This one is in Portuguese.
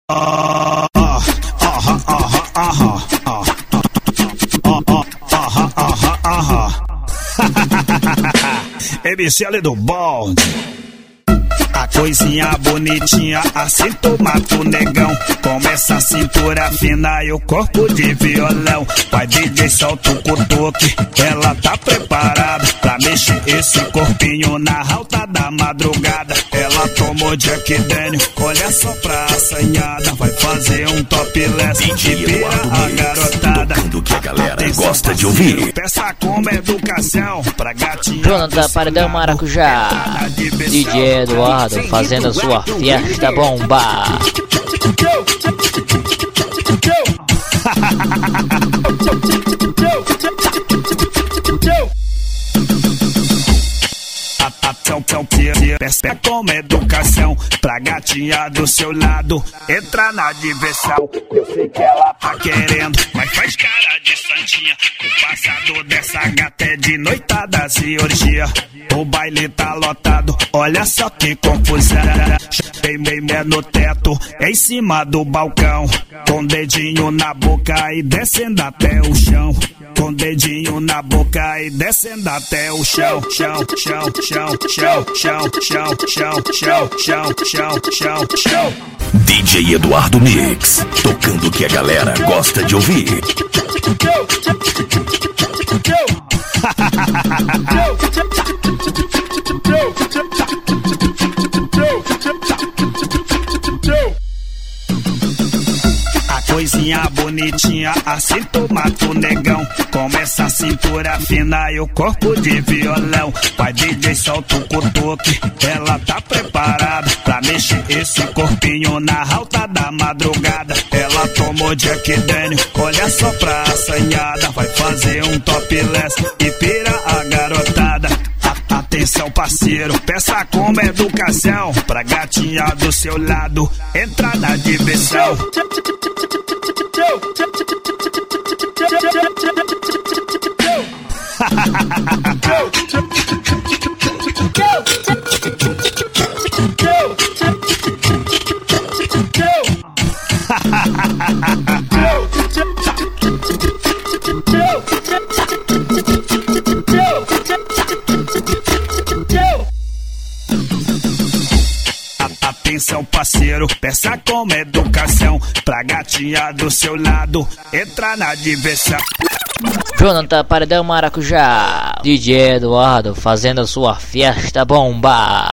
MCL do bonde. A coisinha bonitinha, assim tu mata o negão. Começa a cintura fina e o corpo de violão. Vai DJ, solta o cutuque, ela tá preparada pra mexer esse corpinho na alta da madrugada. Ela tomou Jack Daniel, olha só pra assanhada. Vai fazer um topless e pira a garotada. Tocando que a galera gosta de ouvir. Peça como educação pra gatinha. Jonathan Paredão Maracujá, DJ Eduardo fazendo a sua fiesta bomba. Peça como educação pra gatinha do seu lado entrar na diversão. Eu sei que ela tá querendo, mas faz cara de santinha. O passado dessa gata é de noitadas e orgia. O baile tá lotado, olha só que confusão. Bem no teto, em cima do balcão, com dedinho na boca e descendo até o chão. Com dedinho na boca e descendo até o chão. Chão, chão, chão, chão, chão, chão, chão, chão, chão, chão, chão, chão. DJ Eduardo Mix, tocando que a galera gosta de ouvir. Coisinha bonitinha, assim tu mata o negão. Começa a cintura fina e o corpo de violão. Vai DJ, solta o cutuque, ela tá preparada pra mexer esse corpinho na alta da madrugada. Ela tomou Jack Daniel, olha só pra assanhada. Vai fazer um topless e pira a garotada. Atenção parceiro, peça como educação pra gatinha do seu lado entrar na diversão. Atenção parceiro, peça como educação pra gatinha do seu lado entrar na diversão. Jonathan Paredão Maracujá, DJ Eduardo fazendo a sua fiesta bomba.